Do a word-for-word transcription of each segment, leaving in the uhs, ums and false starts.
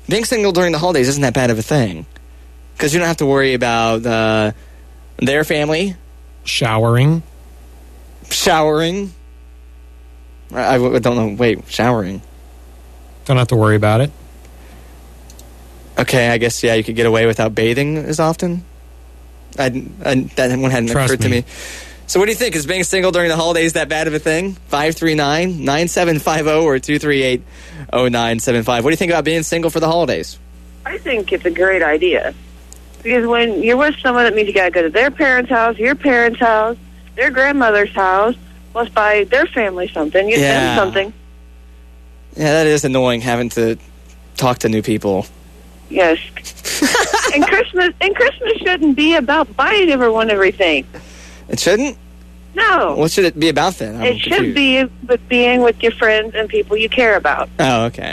being single during the holidays isn't that bad of a thing. Because you don't have to worry about uh, their family. Showering. Showering. I, I don't know. Wait, showering. Don't have to worry about it. Okay, I guess, yeah, you could get away without bathing as often. I, I, that one hadn't Trust occurred to me. me. So what do you think? Is being single during the holidays that bad of a thing? five three nine, nine seven five zero or two three eight, oh nine seven five. What do you think about being single for the holidays? I think it's a great idea. Because when you're with someone, that means you got to go to their parents' house, your parents' house, their grandmother's house, plus buy their family something. You Yeah. send something. Yeah, that is annoying, having to talk to new people. Yes. and Christmas and Christmas shouldn't be about buying everyone everything. It shouldn't? No. What should it be about then? I'm it should confused. be with being with your friends and people you care about. Oh, okay.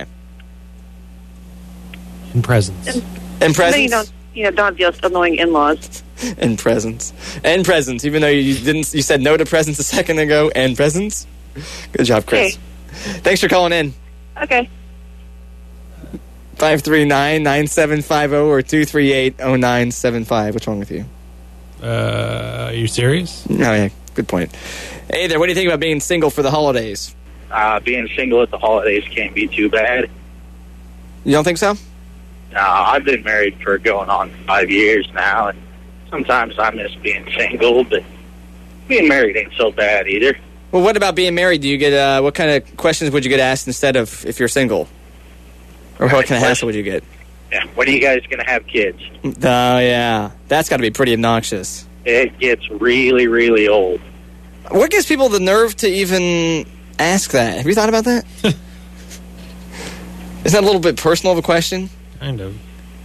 And presents. And, And presents? Then you don't, you know, don't deal with annoying in-laws. And presents. And presents, even though you didn't, you said no to presents a second ago, and presents. Good job, Chris. Okay. Thanks for calling in. Okay. five three nine, nine seven five zero or two three eight, oh nine seven five. What's wrong with you? Uh, are you serious? Oh, yeah. Good point. Hey there, what do you think about being single for the holidays? Uh, being single at the holidays can't be too bad. You don't think so? Uh, I've been married for going on five years now, and sometimes I miss being single, but being married ain't so bad either. Well, what about being married? Do you get, uh, what kind of questions would you get asked instead of if you're single? Or what kind of hassle would you get? Yeah, when are you guys going to have kids? Oh, yeah. That's got to be pretty obnoxious. It gets really, really old. What gives people the nerve to even ask that? Have you thought about that? Isn't that a little bit personal of a question? Kind of.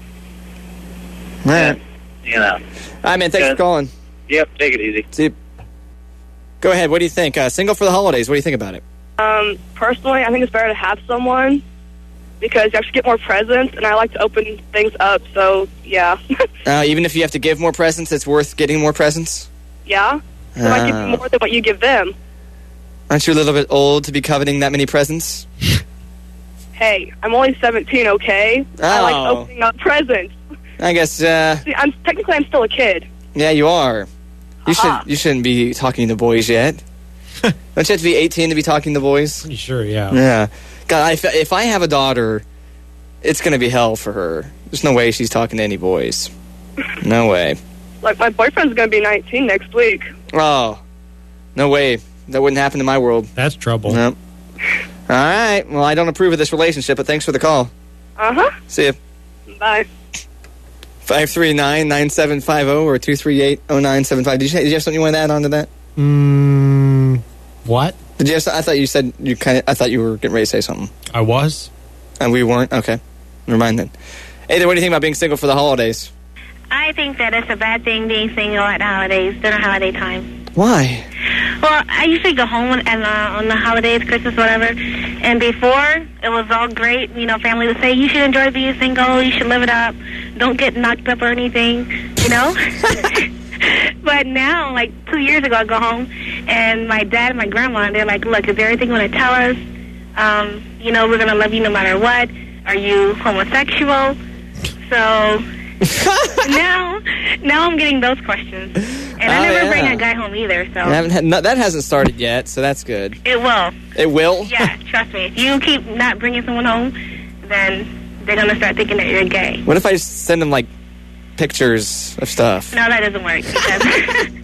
All right. You know. All right, man. Thanks Yeah. for calling. Yep, take it easy. See you. Go ahead. What do you think? Uh, single for the holidays. What do you think about it? Um, personally, I think it's better to have someone because you actually get more presents, and I like to open things up, so, yeah. Uh, even if you have to give more presents, it's worth getting more presents? yeah? They might give Oh. you more than what you give them. Aren't you a little bit old to be coveting that many presents? Hey, I'm only seventeen, okay? I like Oh. opening up presents. I guess, uh, See, I'm technically I'm still a kid. yeah, you are. You, Uh-huh. should, you shouldn't be talking to boys yet. Don't you have to be eighteen to be talking to boys? Pretty sure, yeah. Yeah. God, if, if I have a daughter, it's going to be hell for her. There's no way she's talking to any boys. No way. Like, my boyfriend's going to be nineteen next week. Oh, no way. That wouldn't happen in my world. That's trouble. Nope. All right. Well, I don't approve of this relationship, but thanks for the call. Uh-huh. See ya. Bye. five three nine, nine seven five zero or two three eight, oh nine seven five. Did you, did you have something you wanted to add on to that? Mm, what? Did you have, I thought you said you kind of, I thought you were getting ready to say something. I was? And we weren't? Okay. Never mind then. Hey there, what do you think about being single for the holidays? I think that it's a bad thing being single at the holidays, during holiday time. Why? Well, I usually go home and, uh, on the holidays, Christmas, whatever, and before, it was all great. You know, family would say, you should enjoy being single, you should live it up, don't get knocked up or anything, you know? But now, like two years ago, I go home, and my dad and my grandma, they're like, look, is there anything you want to tell us? Um, you know, we're going to love you no matter what. Are you homosexual? So now, now I'm getting those questions. And I Oh, never yeah. bring a guy home either, so. I haven't had, no, that hasn't started yet, so that's good. It will. It will? Yeah, trust me. If you keep not bringing someone home, then they're going to start thinking that you're gay. What if I just send them, like, pictures of stuff? No, that doesn't work. Because